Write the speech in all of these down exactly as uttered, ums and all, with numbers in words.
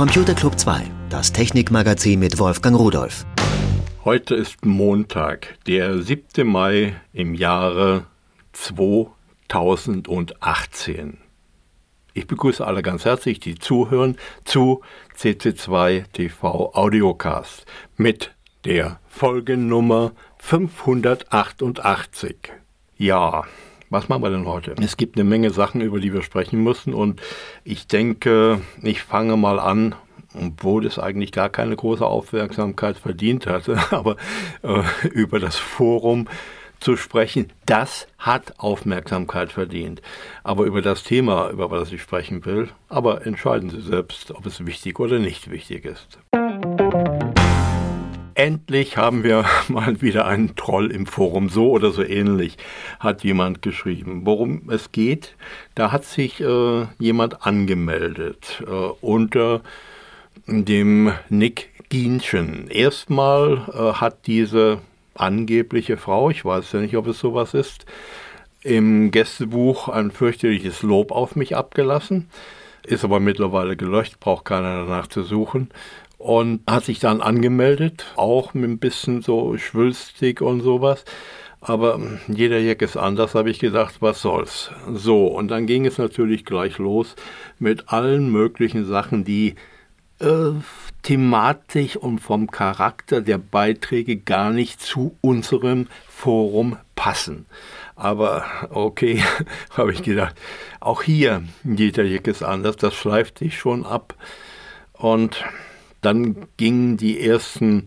Computer Club zwei, das Technikmagazin mit Wolfgang Rudolph. Heute ist Montag, der siebte Mai im Jahre zweitausendachtzehn. Ich begrüße alle ganz herzlich, die zuhören, zu C C zwei T V Audiocast mit der Folgennummer fünfhundertachtundachtzig. Ja, was machen wir denn heute? Es gibt eine Menge Sachen, über die wir sprechen müssen, und ich denke, ich fange mal an, obwohl es eigentlich gar keine große Aufmerksamkeit verdient hatte, aber äh, über das Forum zu sprechen, das hat Aufmerksamkeit verdient. Aber über das Thema, über das ich sprechen will, aber entscheiden Sie selbst, ob es wichtig oder nicht wichtig ist. Endlich haben wir mal wieder einen Troll im Forum, so oder so ähnlich, hat jemand geschrieben. Worum es geht, da hat sich äh, jemand angemeldet äh, unter dem Nick Gienchen. Erstmal äh, hat diese angebliche Frau, ich weiß ja nicht, ob es sowas ist, im Gästebuch ein fürchterliches Lob auf mich abgelassen, ist aber mittlerweile gelöscht, braucht keiner danach zu suchen, und hat sich dann angemeldet, auch mit ein bisschen so schwülstig und sowas. Aber jeder Jack ist anders, habe ich gedacht, was soll's. So, und dann ging es natürlich gleich los mit allen möglichen Sachen, die äh, thematisch und vom Charakter der Beiträge gar nicht zu unserem Forum passen. Aber okay, habe ich gedacht, auch hier, jeder Jack ist anders, das schleift sich schon ab. Und dann gingen die ersten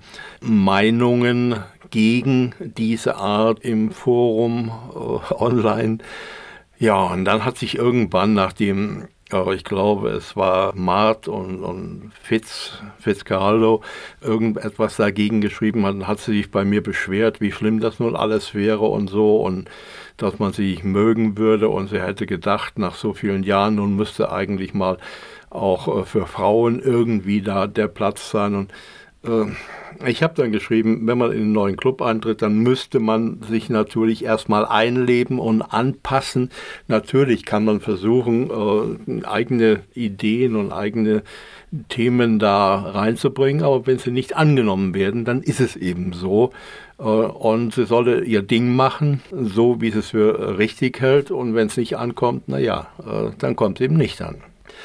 Meinungen gegen diese Art im Forum äh, online. Ja, und dann hat sich irgendwann, nachdem, äh, ich glaube, es war Mart und, und Fitz, Fitzcarraldo, irgendetwas dagegen geschrieben hat, hat sie sich bei mir beschwert, wie schlimm das nun alles wäre und so, und dass man sie nicht mögen würde, und sie hätte gedacht, nach so vielen Jahren, nun müsste eigentlich mal auch äh, für Frauen irgendwie da der Platz sein. Und äh, ich habe dann geschrieben, wenn man in einen neuen Club eintritt, dann müsste man sich natürlich erstmal einleben und anpassen. Natürlich kann man versuchen, äh, eigene Ideen und eigene Themen da reinzubringen, aber wenn sie nicht angenommen werden, dann ist es eben so. Äh, und sie solle ihr Ding machen, so wie sie es für richtig hält. Und wenn es nicht ankommt, naja, äh, dann kommt es eben nicht an.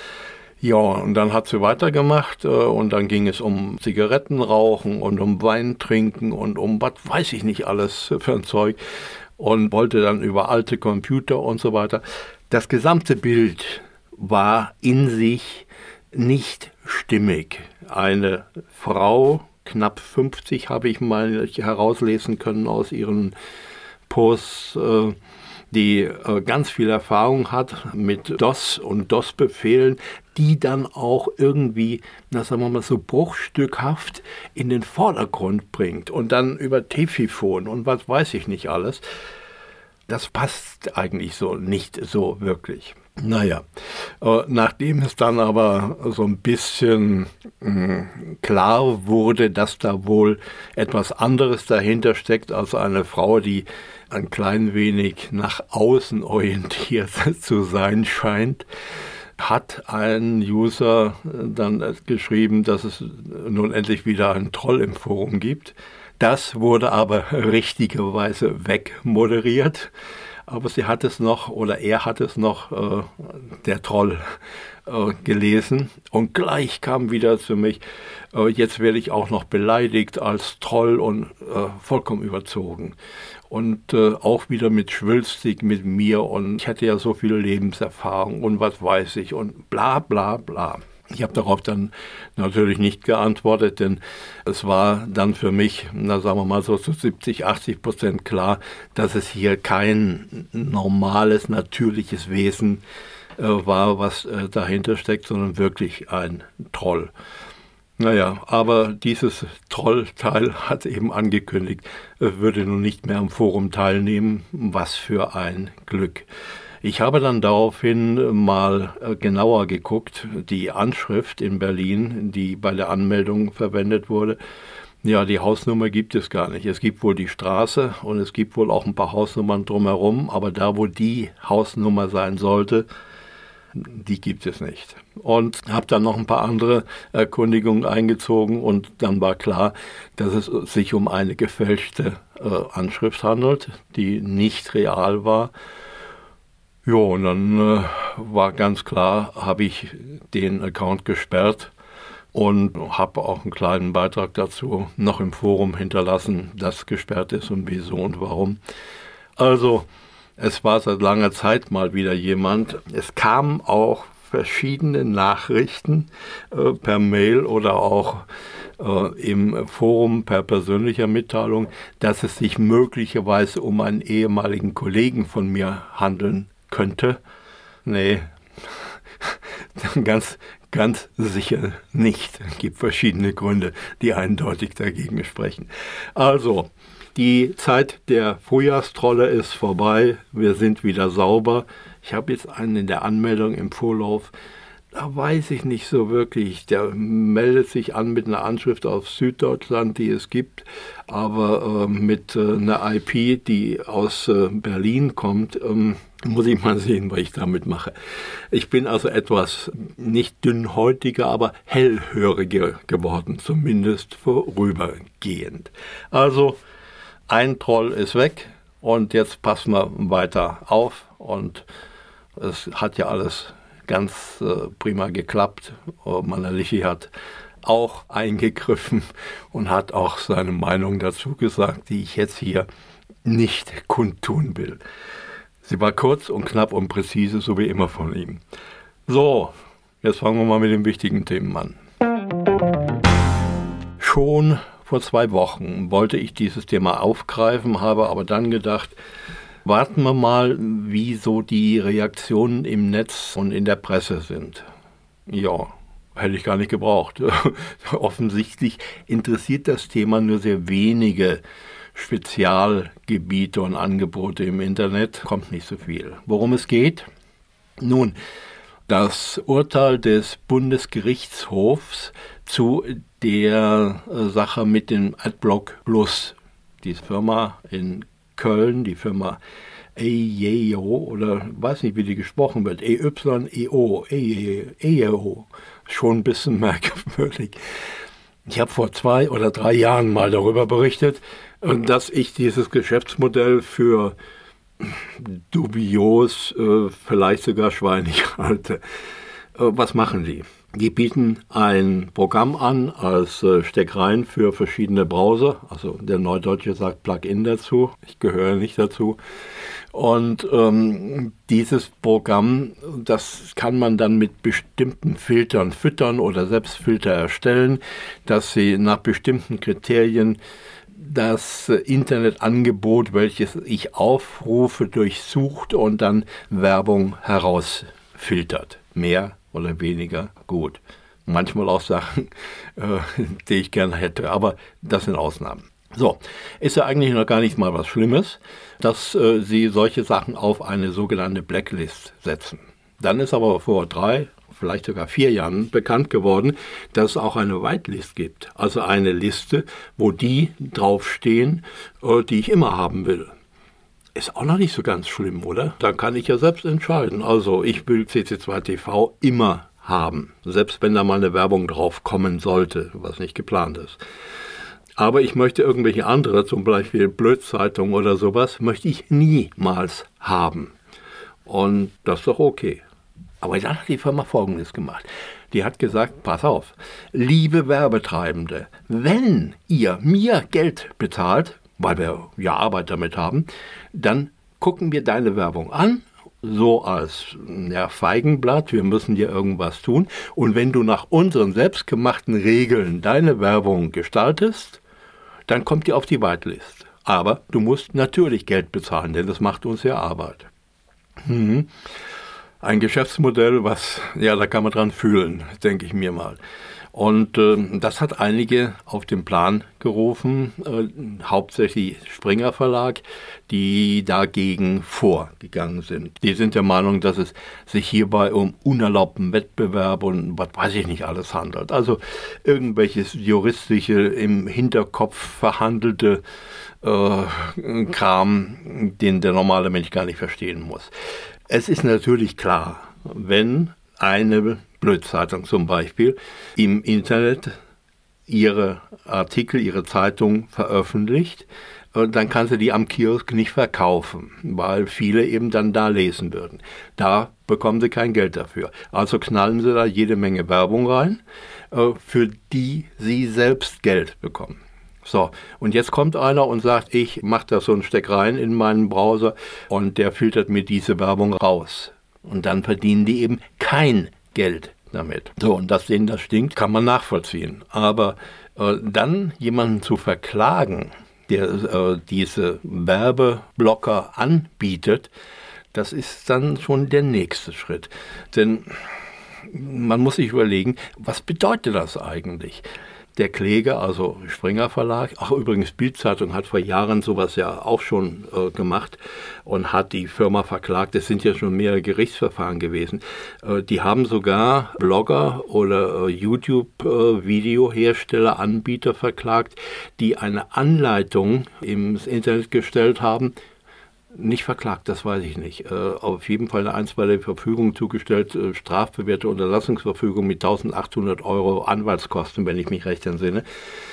Ja, und dann hat sie weitergemacht, äh, und dann ging es um Zigarettenrauchen und um Wein trinken und um was weiß ich nicht alles für ein Zeug, und wollte dann über alte Computer und so weiter. Das gesamte Bild war in sich nicht stimmig. Eine Frau, knapp fünfzig, habe ich mal herauslesen können aus ihren Posts, äh, die äh, ganz viel Erfahrung hat mit DOS und DOS-Befehlen, die dann auch irgendwie, na sagen wir mal so bruchstückhaft in den Vordergrund bringt, und dann über Tefifon und was weiß ich nicht alles. Das passt eigentlich so nicht so wirklich. Naja, äh, nachdem es dann aber so ein bisschen mh, klar wurde, dass da wohl etwas anderes dahinter steckt als eine Frau, die ein klein wenig nach außen orientiert zu sein scheint, hat ein User dann geschrieben, dass es nun endlich wieder einen Troll im Forum gibt. Das wurde aber richtigerweise wegmoderiert. Aber sie hat es noch, oder er hat es noch, äh, der Troll, äh, gelesen. Und gleich kam wieder zu mich, äh, jetzt werde ich auch noch beleidigt als Troll, und äh, vollkommen überzogen. Und äh, auch wieder mit schwülstig mit mir, und ich hatte ja so viel Lebenserfahrung und was weiß ich und bla bla bla. Ich habe darauf dann natürlich nicht geantwortet, denn es war dann für mich, na sagen wir mal so zu siebzig, achtzig Prozent klar, dass es hier kein normales, natürliches Wesen äh, war, was äh, dahinter steckt, sondern wirklich ein Troll. Naja, aber dieses Trollteil hat eben angekündigt, er würde nun nicht mehr am Forum teilnehmen. Was für ein Glück. Ich habe dann daraufhin mal genauer geguckt, die Anschrift in Berlin, die bei der Anmeldung verwendet wurde. Ja, die Hausnummer gibt es gar nicht. Es gibt wohl die Straße und es gibt wohl auch ein paar Hausnummern drumherum, aber da, wo die Hausnummer sein sollte, die gibt es nicht. Und habe dann noch ein paar andere Erkundigungen eingezogen und dann war klar, dass es sich um eine gefälschte äh, Anschrift handelt, die nicht real war. Ja, und dann äh, war ganz klar, habe ich den Account gesperrt und habe auch einen kleinen Beitrag dazu noch im Forum hinterlassen, das gesperrt ist und wieso und warum. Also, es war seit langer Zeit mal wieder jemand. Es kamen auch verschiedene Nachrichten äh, per Mail oder auch äh, im Forum per persönlicher Mitteilung, dass es sich möglicherweise um einen ehemaligen Kollegen von mir handeln könnte. Nee, ganz, ganz sicher nicht. Es gibt verschiedene Gründe, die eindeutig dagegen sprechen. Also, die Zeit der Frühjahrstrolle ist vorbei. Wir sind wieder sauber. Ich habe jetzt einen in der Anmeldung im Vorlauf. Da weiß ich nicht so wirklich. Der meldet sich an mit einer Anschrift auf Süddeutschland, die es gibt, aber äh, mit äh, einer I P, die aus äh, Berlin kommt. Ähm, muss ich mal sehen, was ich damit mache. Ich bin also etwas nicht dünnhäutiger, aber hellhöriger geworden, zumindest vorübergehend. Also ein Troll ist weg und jetzt passen wir weiter auf und es hat ja alles ganz äh, prima geklappt. Manalichi hat auch eingegriffen und hat auch seine Meinung dazu gesagt, die ich jetzt hier nicht kundtun will. Sie war kurz und knapp und präzise, so wie immer von ihm. So, jetzt fangen wir mal mit den wichtigen Themen an. Schon vor zwei Wochen wollte ich dieses Thema aufgreifen, habe aber dann gedacht, warten wir mal, wie so die Reaktionen im Netz und in der Presse sind. Ja, hätte ich gar nicht gebraucht. Offensichtlich interessiert das Thema nur sehr wenige Spezialgebiete und Angebote im Internet. Kommt nicht so viel. Worum es geht? Nun, das Urteil des Bundesgerichtshofs zu der Sache mit dem Adblock Plus. Die Firma in Köln, die Firma E Y O oder weiß nicht, wie die gesprochen wird, E Y E O, E Y O, schon ein bisschen merkwürdig. Ich habe vor zwei oder drei Jahren mal darüber berichtet, dass ich dieses Geschäftsmodell für dubios, vielleicht sogar schweinig halte. Was machen die? Die bieten ein Programm an als Steckrein für verschiedene Browser. Also der Neudeutsche sagt Plugin dazu. Ich gehöre nicht dazu. Und ähm, dieses Programm, das kann man dann mit bestimmten Filtern füttern oder selbst Filter erstellen, dass sie nach bestimmten Kriterien das Internetangebot, welches ich aufrufe, durchsucht und dann Werbung herausfiltert. Mehr oder weniger gut. Manchmal auch Sachen, äh, die ich gerne hätte, aber das sind Ausnahmen. So, ist ja eigentlich noch gar nicht mal was Schlimmes, dass äh, Sie solche Sachen auf eine sogenannte Blacklist setzen. Dann ist aber vor drei, vielleicht sogar vier Jahren bekannt geworden, dass es auch eine Whitelist gibt. Also eine Liste, wo die draufstehen, äh, die ich immer haben will. Ist auch noch nicht so ganz schlimm, oder? Dann kann ich ja selbst entscheiden. Also ich will C C zwei T V immer haben, selbst wenn da mal eine Werbung drauf kommen sollte, was nicht geplant ist. Aber ich möchte irgendwelche andere, zum Beispiel Blödzeitung oder sowas, möchte ich niemals haben. Und das ist doch okay. Aber dann hat die Firma Folgendes gemacht. Die hat gesagt, pass auf, liebe Werbetreibende, wenn ihr mir Geld bezahlt, weil wir ja Arbeit damit haben, dann gucken wir deine Werbung an, so als ja, Feigenblatt, wir müssen dir irgendwas tun. Und wenn du nach unseren selbstgemachten Regeln deine Werbung gestaltest, dann kommt die auf die Whitelist. Aber du musst natürlich Geld bezahlen, denn das macht uns ja Arbeit. Hm. Ein Geschäftsmodell, was, ja, da kann man dran fühlen, denke ich mir mal. Und äh, das hat einige auf den Plan gerufen, äh, hauptsächlich Springer Verlag, die dagegen vorgegangen sind. Die sind der Meinung, dass es sich hierbei um unerlaubten Wettbewerb und was weiß ich nicht alles handelt. Also irgendwelches juristische, im Hinterkopf verhandelte äh, Kram, den der normale Mensch gar nicht verstehen muss. Es ist natürlich klar, wenn eine Blödzeitung zum Beispiel im Internet ihre Artikel, ihre Zeitung veröffentlicht, dann kann sie die am Kiosk nicht verkaufen, weil viele eben dann da lesen würden. Da bekommen sie kein Geld dafür. Also knallen sie da jede Menge Werbung rein, für die sie selbst Geld bekommen. So, und jetzt kommt einer und sagt, ich mache da so einen Steck rein in meinen Browser und der filtert mir diese Werbung raus. Und dann verdienen die eben kein Geld damit. So, und dass denen das stinkt, kann man nachvollziehen. Aber äh, dann jemanden zu verklagen, der äh, diese Werbeblocker anbietet, das ist dann schon der nächste Schritt. Denn man muss sich überlegen, was bedeutet das eigentlich? Der Kläger, also Springer Verlag, ach übrigens Bild-Zeitung hat vor Jahren sowas ja auch schon äh, gemacht und hat die Firma verklagt. Es sind ja schon mehrere Gerichtsverfahren gewesen. Äh, die haben sogar Blogger oder äh, YouTube-Videohersteller, äh, Anbieter verklagt, die eine Anleitung ins Internet gestellt haben. Nicht verklagt, das weiß ich nicht. Äh, auf jeden Fall eine einstweilige Verfügung zugestellt, äh, strafbewährte Unterlassungsverfügung mit eintausendachthundert Euro Anwaltskosten, wenn ich mich recht entsinne,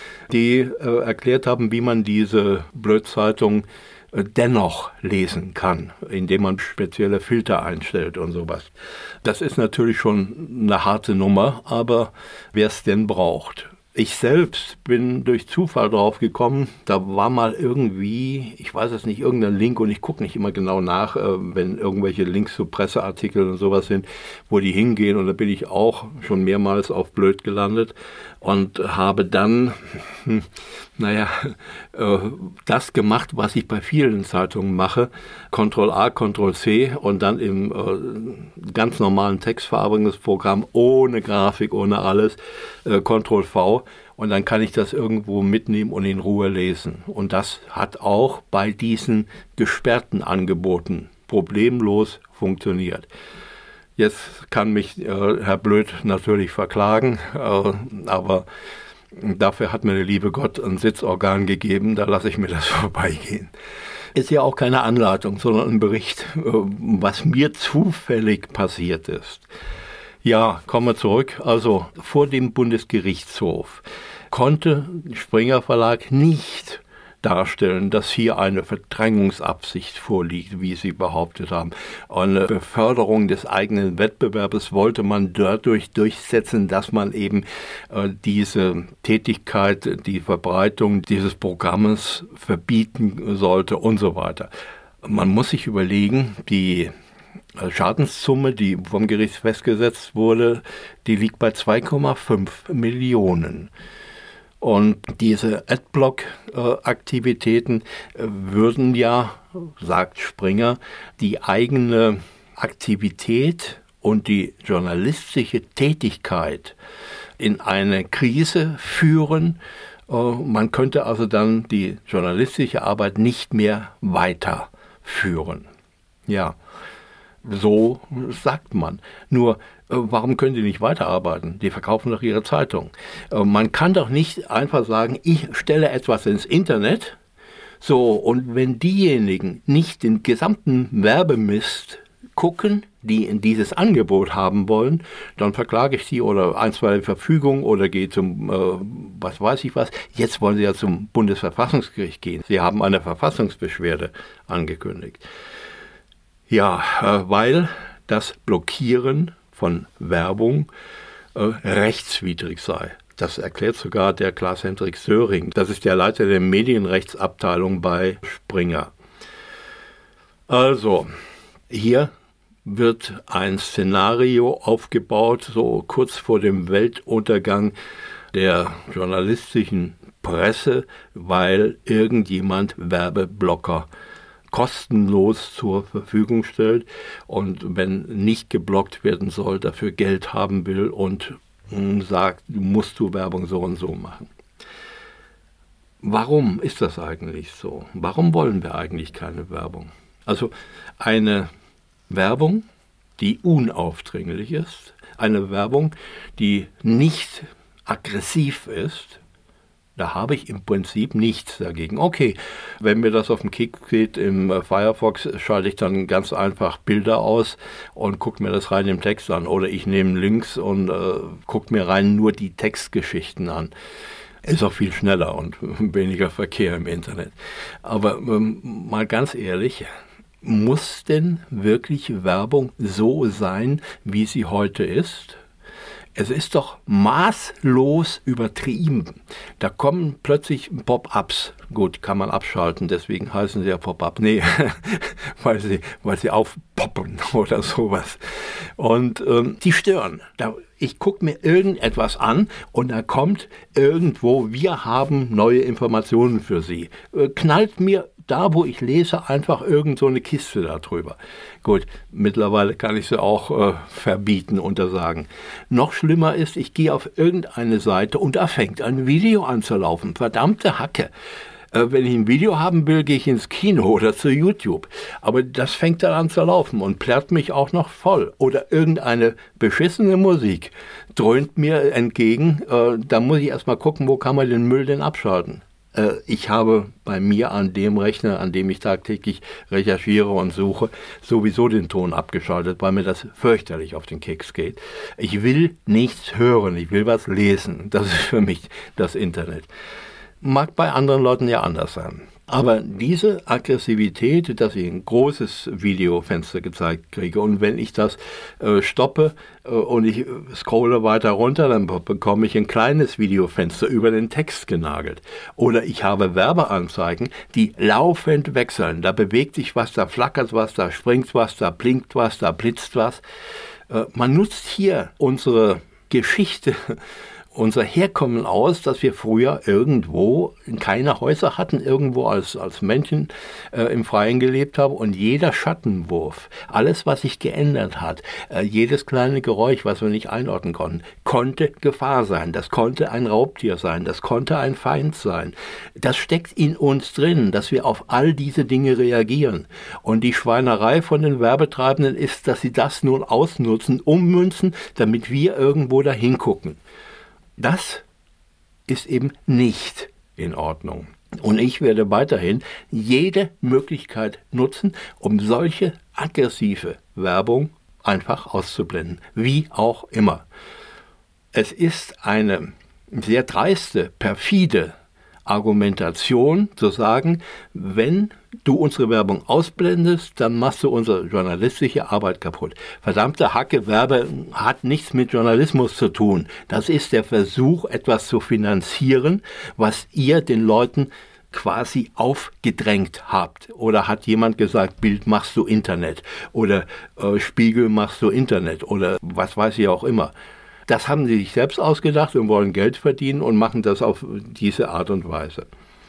die äh, erklärt haben, wie man diese Blödzeitung äh, dennoch lesen kann, indem man spezielle Filter einstellt und sowas. Das ist natürlich schon eine harte Nummer, aber wer es denn braucht. Ich selbst bin durch Zufall drauf gekommen, da war mal irgendwie, ich weiß es nicht, irgendein Link und ich gucke nicht immer genau nach, äh, wenn irgendwelche Links zu Presseartikeln und sowas sind, wo die hingehen und da bin ich auch schon mehrmals auf blöd gelandet und habe dann, hm, naja, äh, das gemacht, was ich bei vielen Zeitungen mache, Control A, Control C und dann im äh, ganz normalen Textverarbeitungsprogramm ohne Grafik, ohne alles, äh, Control V. Und dann kann ich das irgendwo mitnehmen und in Ruhe lesen. Und das hat auch bei diesen gesperrten Angeboten problemlos funktioniert. Jetzt kann mich äh, Herr Blöd natürlich verklagen, äh, aber dafür hat mir der liebe Gott ein Sitzorgan gegeben, da lasse ich mir das vorbeigehen. Ist ja auch keine Anleitung, sondern ein Bericht, äh, was mir zufällig passiert ist. Ja, kommen wir zurück. Also vor dem Bundesgerichtshof konnte Springer Verlag nicht darstellen, dass hier eine Verdrängungsabsicht vorliegt, wie Sie behauptet haben. Eine Beförderung des eigenen Wettbewerbs wollte man dadurch durchsetzen, dass man eben äh, diese Tätigkeit, die Verbreitung dieses Programmes verbieten sollte und so weiter. Man muss sich überlegen, die Schadenssumme, die vom Gericht festgesetzt wurde, die liegt bei zwei Komma fünf Millionen. Und diese Adblock-Aktivitäten würden ja, sagt Springer, die eigene Aktivität und die journalistische Tätigkeit in eine Krise führen. Man könnte also dann die journalistische Arbeit nicht mehr weiterführen. Ja. So sagt man. Nur, warum können die nicht weiterarbeiten? Die verkaufen doch ihre Zeitung. Man kann doch nicht einfach sagen, ich stelle etwas ins Internet, so, und wenn diejenigen nicht den gesamten Werbemist gucken, die in dieses Angebot haben wollen, dann verklage ich sie oder einstweilige Verfügung oder gehe zum, äh, was weiß ich was. Jetzt wollen sie ja zum Bundesverfassungsgericht gehen. Sie haben eine Verfassungsbeschwerde angekündigt. Ja, äh, weil das Blockieren von Werbung äh, rechtswidrig sei. Das erklärt sogar der Klaas-Hendrik Söring. Das ist der Leiter der Medienrechtsabteilung bei Springer. Also, hier wird ein Szenario aufgebaut, so kurz vor dem Weltuntergang der journalistischen Presse, weil irgendjemand Werbeblocker kostenlos zur Verfügung stellt und wenn nicht geblockt werden soll, dafür Geld haben will und mh, sagt, musst du Werbung so und so machen. Warum ist das eigentlich so? Warum wollen wir eigentlich keine Werbung? Also eine Werbung, die unaufdringlich ist, eine Werbung, die nicht aggressiv ist, Da habe ich im Prinzip nichts dagegen. Okay, wenn mir das auf den Kick geht im Firefox, schalte ich dann ganz einfach Bilder aus und gucke mir das rein im Text an. Oder ich nehme Links und äh, gucke mir rein nur die Textgeschichten an. Ist auch viel schneller und weniger Verkehr im Internet. Aber ähm, mal ganz ehrlich, muss denn wirklich Werbung so sein, wie sie heute ist? Es ist doch maßlos übertrieben. Da kommen plötzlich Pop-ups. Gut, kann man abschalten, deswegen heißen sie ja Pop-up. Nee, weil sie, weil sie aufpoppen oder sowas. Und ähm, die stören. Da, ich gucke mir irgendetwas an und da kommt irgendwo, wir haben neue Informationen für Sie. Äh, knallt mir da, wo ich lese, einfach irgend so eine Kiste da drüber. Gut, mittlerweile kann ich sie auch äh, verbieten, untersagen. Noch schlimmer ist, ich gehe auf irgendeine Seite und da fängt ein Video an zu laufen. Verdammte Hacke. Äh, wenn ich ein Video haben will, gehe ich ins Kino oder zu YouTube. Aber das fängt dann an zu laufen und plärrt mich auch noch voll. Oder irgendeine beschissene Musik dröhnt mir entgegen. Äh, da muss ich erstmal gucken, wo kann man den Müll denn abschalten. Ich habe bei mir an dem Rechner, an dem ich tagtäglich recherchiere und suche, sowieso den Ton abgeschaltet, weil mir das fürchterlich auf den Keks geht. Ich will nichts hören, ich will was lesen. Das ist für mich das Internet. Mag bei anderen Leuten ja anders sein. Aber diese Aggressivität, dass ich ein großes Videofenster gezeigt kriege und wenn ich das äh, stoppe äh, und ich scrolle weiter runter, dann bekomme ich ein kleines Videofenster über den Text genagelt. Oder ich habe Werbeanzeigen, die laufend wechseln. Da bewegt sich was, da flackert was, da springt was, da blinkt was, da blitzt was. Äh, man nutzt hier unsere Geschichte, unser Herkommen aus, dass wir früher irgendwo keine Häuser hatten, irgendwo als, als Menschen äh, im Freien gelebt haben und jeder Schattenwurf, alles, was sich geändert hat, äh, jedes kleine Geräusch, was wir nicht einordnen konnten, konnte Gefahr sein. Das konnte ein Raubtier sein, das konnte ein Feind sein. Das steckt in uns drin, dass wir auf all diese Dinge reagieren. Und die Schweinerei von den Werbetreibenden ist, dass sie das nun ausnutzen, ummünzen, damit wir irgendwo dahin gucken. Das ist eben nicht in Ordnung. Und ich werde weiterhin jede Möglichkeit nutzen, um solche aggressive Werbung einfach auszublenden. Wie auch immer. Es ist eine sehr dreiste, perfide Argumentation zu sagen, wenn du unsere Werbung ausblendest, dann machst du unsere journalistische Arbeit kaputt. Verdammte Hacke, Werbe hat nichts mit Journalismus zu tun. Das ist der Versuch, etwas zu finanzieren, was ihr den Leuten quasi aufgedrängt habt. Oder hat jemand gesagt, Bild machst du Internet oder äh, Spiegel machst du Internet oder was weiß ich auch immer. Das haben sie sich selbst ausgedacht und wollen Geld verdienen und machen das auf diese Art und Weise.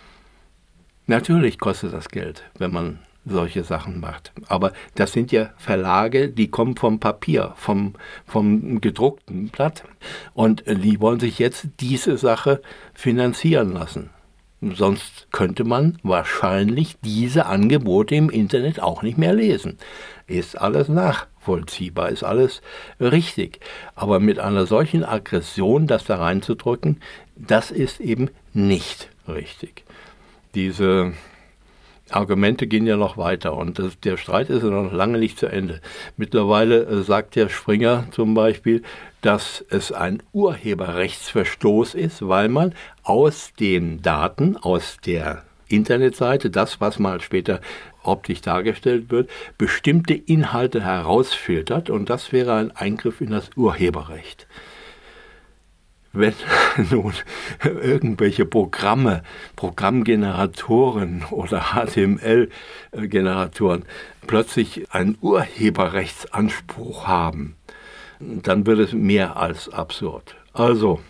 Natürlich kostet das Geld, wenn man solche Sachen macht. Aber das sind ja Verlage, die kommen vom Papier, vom, vom gedruckten Blatt. Und die wollen sich jetzt diese Sache finanzieren lassen. Sonst könnte man wahrscheinlich diese Angebote im Internet auch nicht mehr lesen. Ist alles nachvollziehbar, ist alles richtig. Aber mit einer solchen Aggression, das da reinzudrücken, das ist eben nicht richtig. Diese Argumente gehen ja noch weiter und das, der Streit ist ja noch lange nicht zu Ende. Mittlerweile äh, sagt der Springer zum Beispiel, dass es ein Urheberrechtsverstoß ist, weil man aus den Daten, aus der Internetseite, das, was mal später optisch dargestellt wird, bestimmte Inhalte herausfiltert und das wäre ein Eingriff in das Urheberrecht. Wenn nun irgendwelche Programme, Programmgeneratoren oder H T M L-Generatoren plötzlich einen Urheberrechtsanspruch haben, dann wird es mehr als absurd. Also,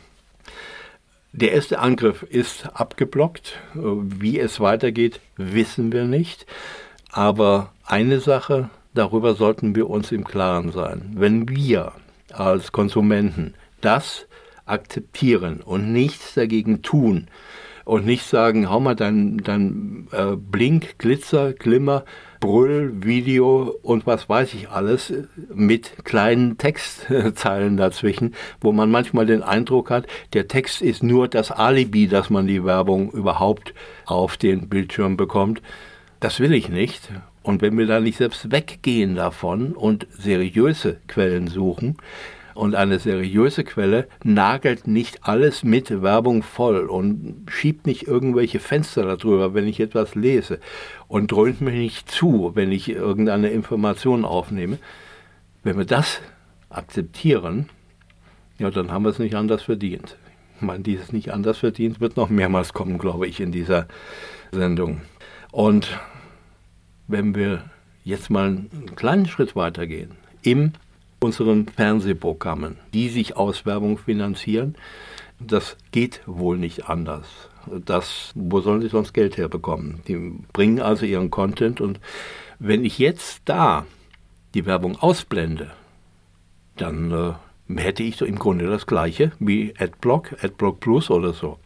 der erste Angriff ist abgeblockt. Wie es weitergeht, wissen wir nicht. Aber eine Sache, darüber sollten wir uns im Klaren sein. Wenn wir als Konsumenten das akzeptieren und nichts dagegen tun und nicht sagen, hau mal dein, dein äh, Blink, Glitzer, Glimmer, Brüll, Video und was weiß ich alles mit kleinen Textzeilen dazwischen, wo man manchmal den Eindruck hat, der Text ist nur das Alibi, dass man die Werbung überhaupt auf den Bildschirm bekommt. Das will ich nicht. Und wenn wir da nicht selbst weggehen davon und seriöse Quellen suchen, und eine seriöse Quelle nagelt nicht alles mit Werbung voll und schiebt nicht irgendwelche Fenster darüber, wenn ich etwas lese und dröhnt mir nicht zu, wenn ich irgendeine Information aufnehme. Wenn wir das akzeptieren, ja, dann haben wir es nicht anders verdient. Ich meine, dieses nicht anders verdient wird noch mehrmals kommen, glaube ich, in dieser Sendung. Und wenn wir jetzt mal einen kleinen Schritt weitergehen, im unseren Fernsehprogrammen, die sich aus Werbung finanzieren, das geht wohl nicht anders. Das, wo sollen sie sonst Geld herbekommen? Die bringen also ihren Content und wenn ich jetzt da die Werbung ausblende, dann äh, hätte ich so im Grunde das Gleiche wie Adblock, Adblock Plus oder so.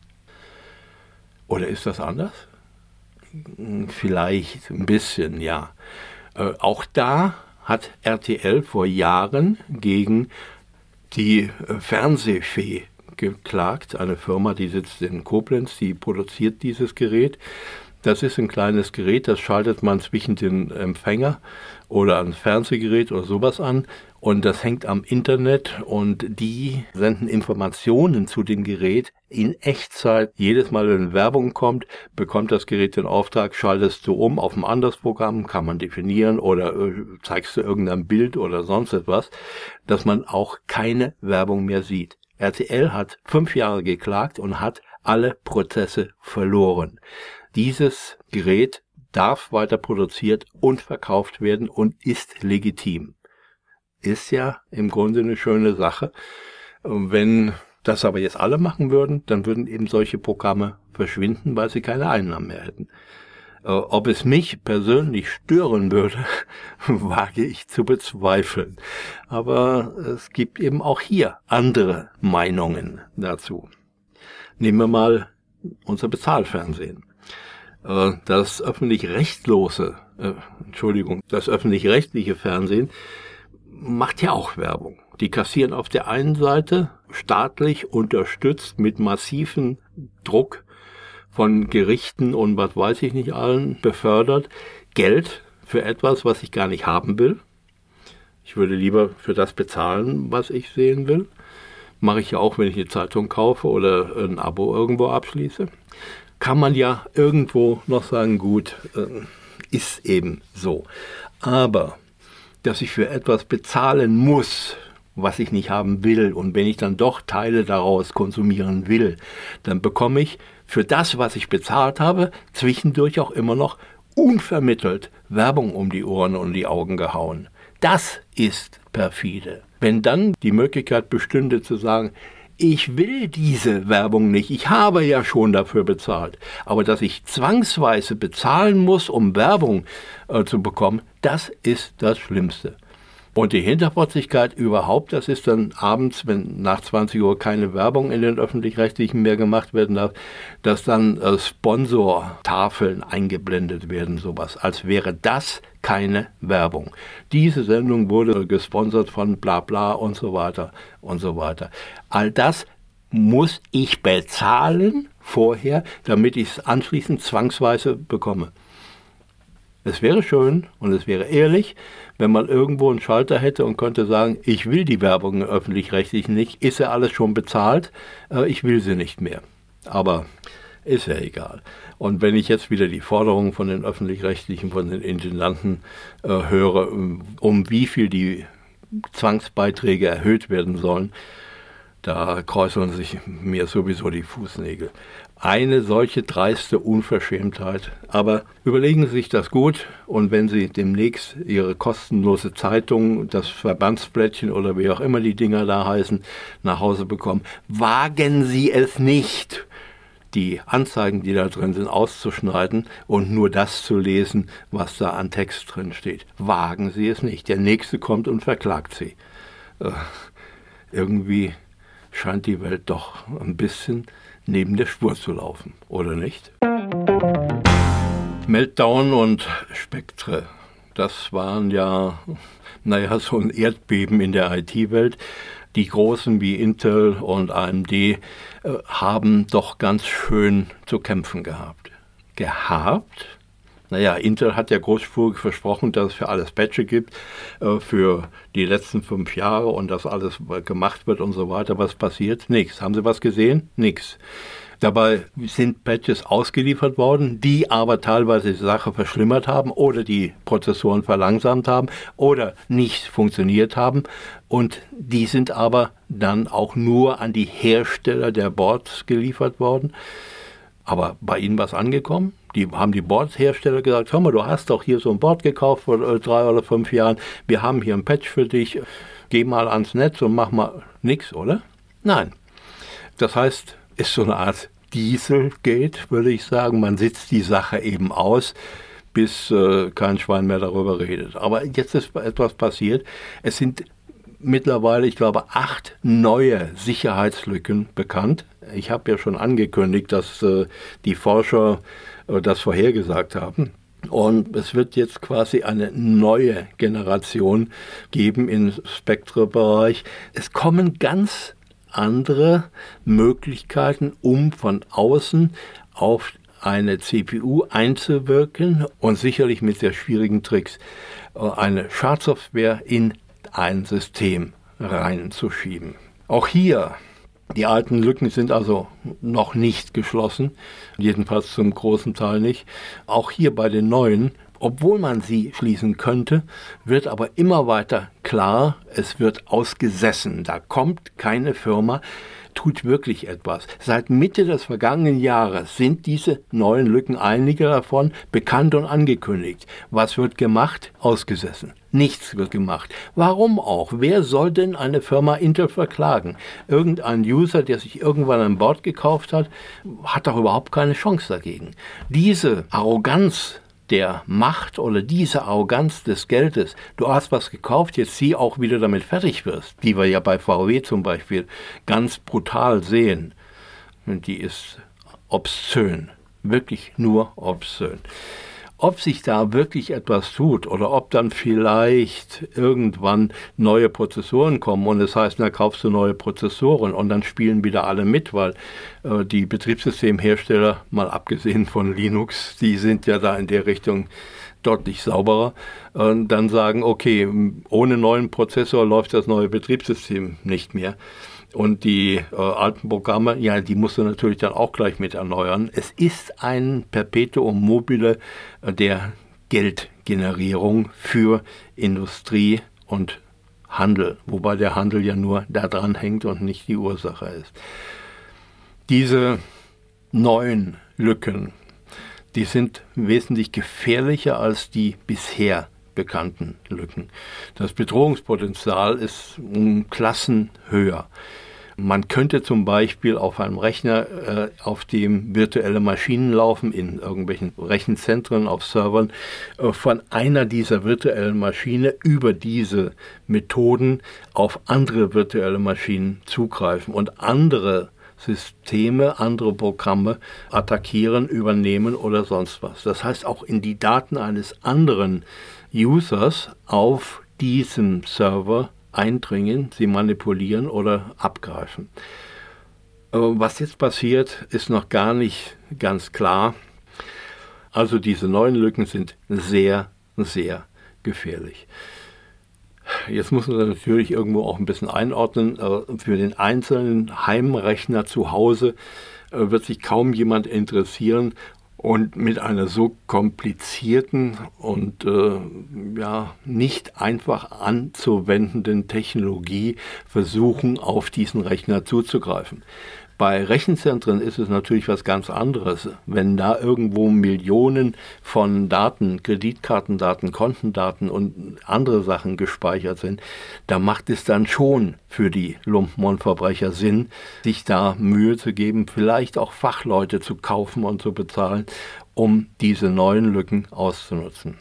Oder ist das anders? Vielleicht ein bisschen, ja. Äh, auch da hat R T L vor Jahren gegen die Fernsehfee geklagt, eine Firma, die sitzt in Koblenz, die produziert dieses Gerät. Das ist ein kleines Gerät, das schaltet man zwischen den Empfänger oder ein Fernsehgerät oder sowas an und das hängt am Internet und die senden Informationen zu dem Gerät in Echtzeit. Jedes Mal, wenn Werbung kommt, bekommt das Gerät den Auftrag, schaltest du um auf ein anderes Programm, kann man definieren oder äh, zeigst du irgendein Bild oder sonst etwas, dass man auch keine Werbung mehr sieht. R T L hat fünf Jahre geklagt und hat alle Prozesse verloren. Dieses Gerät darf weiter produziert und verkauft werden und ist legitim. Ist ja im Grunde eine schöne Sache. Wenn das aber jetzt alle machen würden, dann würden eben solche Programme verschwinden, weil sie keine Einnahmen mehr hätten. Ob es mich persönlich stören würde, wage ich zu bezweifeln. Aber es gibt eben auch hier andere Meinungen dazu. Nehmen wir mal unser Bezahlfernsehen. Das öffentlich-rechtlose, äh, Entschuldigung, das öffentlich-rechtliche Fernsehen macht ja auch Werbung. Die kassieren auf der einen Seite staatlich unterstützt mit massivem Druck von Gerichten und was weiß ich nicht allen befördert, Geld für etwas, was ich gar nicht haben will. Ich würde lieber für das bezahlen, was ich sehen will. Mache ich ja auch, wenn ich eine Zeitung kaufe oder ein Abo irgendwo abschließe. Kann man ja irgendwo noch sagen, gut, äh, ist eben so. Aber, dass ich für etwas bezahlen muss, was ich nicht haben will, und wenn ich dann doch Teile daraus konsumieren will, dann bekomme ich für das, was ich bezahlt habe, zwischendurch auch immer noch unvermittelt Werbung um die Ohren und die Augen gehauen. Das ist perfide. Wenn dann die Möglichkeit bestünde zu sagen, ich will diese Werbung nicht, ich habe ja schon dafür bezahlt. Aber dass ich zwangsweise bezahlen muss, um Werbung äh, zu bekommen, das ist das Schlimmste. Und die Hinterfotzigkeit überhaupt, das ist dann abends, wenn nach zwanzig Uhr keine Werbung in den Öffentlich-Rechtlichen mehr gemacht werden darf, dass dann äh, Sponsortafeln eingeblendet werden, sowas, als wäre das keine Werbung. Diese Sendung wurde gesponsert von bla bla und so weiter und so weiter. All das muss ich bezahlen vorher, damit ich es anschließend zwangsweise bekomme. Es wäre schön und es wäre ehrlich, wenn man irgendwo einen Schalter hätte und könnte sagen, ich will die Werbung im Öffentlich-Rechtlichen nicht, ist ja alles schon bezahlt, äh, ich will sie nicht mehr. Aber ist ja egal. Und wenn ich jetzt wieder die Forderungen von den Öffentlich-Rechtlichen, von den Intendanten äh, höre, um, um wie viel die Zwangsbeiträge erhöht werden sollen, da kräuseln sich mir sowieso die Fußnägel. Eine solche dreiste Unverschämtheit. Aber überlegen Sie sich das gut und wenn Sie demnächst Ihre kostenlose Zeitung, das Verbandsblättchen oder wie auch immer die Dinger da heißen, nach Hause bekommen, wagen Sie es nicht, die Anzeigen, die da drin sind, auszuschneiden und nur das zu lesen, was da an Text drin steht. Wagen Sie es nicht. Der Nächste kommt und verklagt Sie. Äh, irgendwie scheint die Welt doch ein bisschen neben der Spur zu laufen, oder nicht? Meltdown und Spektre, das waren ja, naja, so ein Erdbeben in der I T-Welt. Die Großen wie Intel und A M D äh, haben doch ganz schön zu kämpfen gehabt. Gehabt? Naja, Intel hat ja großspurig versprochen, dass es für alles Patche gibt, äh, für die letzten fünf Jahre und dass alles gemacht wird und so weiter. Was passiert? Nichts. Haben Sie was gesehen? Nichts. Dabei sind Patches ausgeliefert worden, die aber teilweise die Sache verschlimmert haben oder die Prozessoren verlangsamt haben oder nicht funktioniert haben. Und die sind aber dann auch nur an die Hersteller der Boards geliefert worden. Aber bei Ihnen was angekommen? Die haben die Boardhersteller gesagt, hör mal, du hast doch hier so ein Board gekauft vor äh, drei oder fünf Jahren. Wir haben hier ein Patch für dich. Geh mal ans Netz und mach mal nichts, oder? Nein. Das heißt, ist so eine Art Dieselgate, würde ich sagen. Man sitzt die Sache eben aus, bis äh, kein Schwein mehr darüber redet. Aber jetzt ist etwas passiert. Es sind mittlerweile, ich glaube, acht neue Sicherheitslücken bekannt. Ich habe ja schon angekündigt, dass äh, die Forscher äh, das vorhergesagt haben. Und es wird jetzt quasi eine neue Generation geben im Spektre-Bereich. Es kommen ganz andere Möglichkeiten, um von außen auf eine C P U einzuwirken und sicherlich mit sehr schwierigen Tricks eine Schadsoftware in ein System reinzuschieben. Auch hier, die alten Lücken sind also noch nicht geschlossen, jedenfalls zum großen Teil nicht. Auch hier bei den neuen, obwohl man sie schließen könnte, wird aber immer weiter klar, es wird ausgesessen. Da kommt keine Firma, tut wirklich etwas. Seit Mitte des vergangenen Jahres sind diese neuen Lücken, einige davon, bekannt und angekündigt. Was wird gemacht? Ausgesessen. Nichts wird gemacht. Warum auch? Wer soll denn eine Firma Intel verklagen? Irgendein User, der sich irgendwann ein Board gekauft hat, hat doch überhaupt keine Chance dagegen. Diese Arroganz der Macht oder diese Arroganz des Geldes, du hast was gekauft, jetzt sieh auch, wie du damit fertig wirst, die wir ja bei V W zum Beispiel ganz brutal sehen. Und die ist obszön, wirklich nur obszön. Ob sich da wirklich etwas tut oder ob dann vielleicht irgendwann neue Prozessoren kommen und es heißt, na, kaufst du neue Prozessoren und dann spielen wieder alle mit, weil äh, die Betriebssystemhersteller, mal abgesehen von Linux, die sind ja da in der Richtung deutlich sauberer, äh, dann sagen, okay, ohne neuen Prozessor läuft das neue Betriebssystem nicht mehr. Und die äh, alten Programme, ja, die musst du natürlich dann auch gleich mit erneuern. Es ist ein Perpetuum mobile äh, der Geldgenerierung für Industrie und Handel, wobei der Handel ja nur da dran hängt und nicht die Ursache ist. Diese neuen Lücken, die sind wesentlich gefährlicher als die bisher bekannten Lücken. Das Bedrohungspotenzial ist um Klassen höher. Man könnte zum Beispiel auf einem Rechner, äh, auf dem virtuelle Maschinen laufen, in irgendwelchen Rechenzentren, auf Servern, äh, von einer dieser virtuellen Maschinen über diese Methoden auf andere virtuelle Maschinen zugreifen und andere Systeme, andere Programme attackieren, übernehmen oder sonst was. Das heißt, auch in die Daten eines anderen Users auf diesem Server eindringen, sie manipulieren oder abgreifen. Was jetzt passiert, ist noch gar nicht ganz klar. Also diese neuen Lücken sind sehr, sehr gefährlich. Jetzt muss man natürlich irgendwo auch ein bisschen einordnen. Für den einzelnen Heimrechner zu Hause wird sich kaum jemand interessieren und mit einer so komplizierten und äh, ja, nicht einfach anzuwendenden Technologie versuchen, auf diesen Rechner zuzugreifen. Bei Rechenzentren ist es natürlich was ganz anderes. Wenn da irgendwo Millionen von Daten, Kreditkartendaten, Kontendaten und andere Sachen gespeichert sind, da macht es dann schon für die Lumpen und Verbrecher Sinn, sich da Mühe zu geben, vielleicht auch Fachleute zu kaufen und zu bezahlen, um diese neuen Lücken auszunutzen.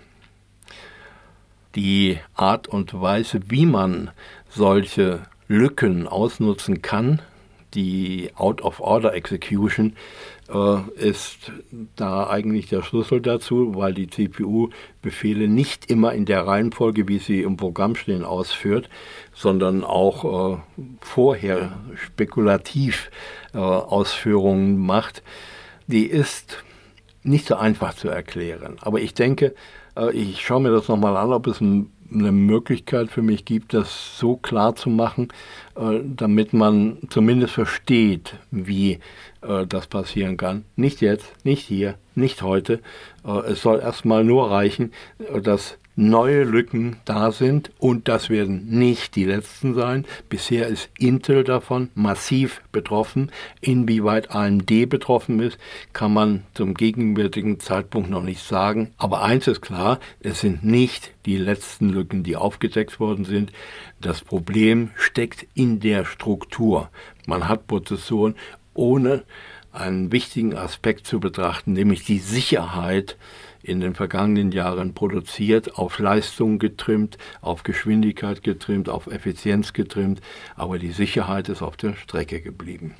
Die Art und Weise, wie man solche Lücken ausnutzen kann, die Out-of-Order-Execution äh, ist da eigentlich der Schlüssel dazu, weil die C P U Befehle nicht immer in der Reihenfolge, wie sie im Programm stehen, ausführt, sondern auch äh, vorher spekulativ äh, Ausführungen macht. Die ist nicht so einfach zu erklären. Aber ich denke, äh, ich schaue mir das nochmal an, ob es ein eine Möglichkeit für mich gibt, das so klar zu machen, äh, damit man zumindest versteht, wie äh, das passieren kann. Nicht jetzt, nicht hier, nicht heute. Äh, es soll erstmal nur reichen, äh, dass neue Lücken da sind und das werden nicht die letzten sein. Bisher ist Intel davon massiv betroffen. Inwieweit A M D betroffen ist, kann man zum gegenwärtigen Zeitpunkt noch nicht sagen. Aber eins ist klar, es sind nicht die letzten Lücken, die aufgedeckt worden sind. Das Problem steckt in der Struktur. Man hat Prozessoren ohne einen wichtigen Aspekt zu betrachten, nämlich die Sicherheit in den vergangenen Jahren produziert, auf Leistung getrimmt, auf Geschwindigkeit getrimmt, auf Effizienz getrimmt, aber die Sicherheit ist auf der Strecke geblieben.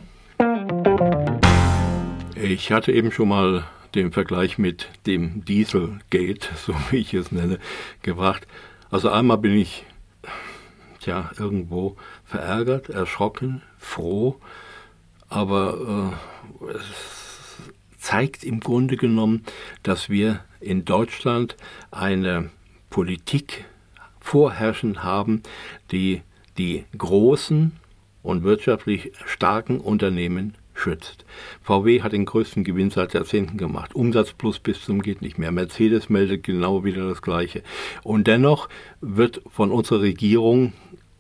Ich hatte eben schon mal den Vergleich mit dem Dieselgate, so wie ich es nenne, gebracht. Also einmal bin ich tja, irgendwo verärgert, erschrocken, froh, aber äh, es zeigt im Grunde genommen, dass wir in Deutschland eine Politik vorherrschen haben, die die großen und wirtschaftlich starken Unternehmen schützt. V W hat den größten Gewinn seit Jahrzehnten gemacht. Umsatz plus bis zum geht nicht mehr. Mercedes meldet genau wieder das Gleiche. Und dennoch wird von unserer Regierung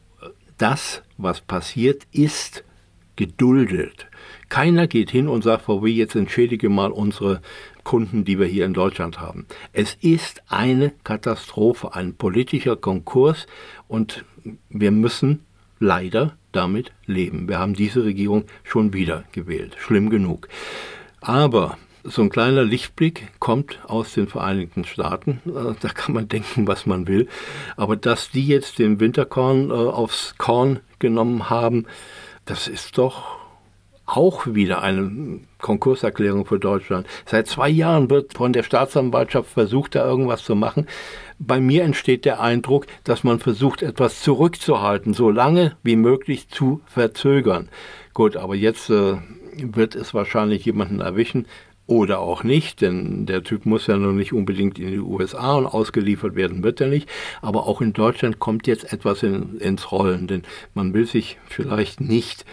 das, was passiert ist, geduldet. Keiner geht hin und sagt, V W, jetzt entschädige mal unsere Kunden, die wir hier in Deutschland haben. Es ist eine Katastrophe, ein politischer Konkurs und wir müssen leider damit leben. Wir haben diese Regierung schon wieder gewählt. Schlimm genug. Aber so ein kleiner Lichtblick kommt aus den Vereinigten Staaten. Da kann man denken, was man will. Aber dass die jetzt den Winterkorn äh, aufs Korn genommen haben, das ist doch auch wieder eine Konkurserklärung für Deutschland. Seit zwei Jahren wird von der Staatsanwaltschaft versucht, da irgendwas zu machen. Bei mir entsteht der Eindruck, dass man versucht, etwas zurückzuhalten, so lange wie möglich zu verzögern. Gut, aber jetzt äh, wird es wahrscheinlich jemanden erwischen oder auch nicht, denn der Typ muss ja noch nicht unbedingt in die U S A und ausgeliefert werden wird er nicht. Aber auch in Deutschland kommt jetzt etwas in, ins Rollen, denn man will sich vielleicht nicht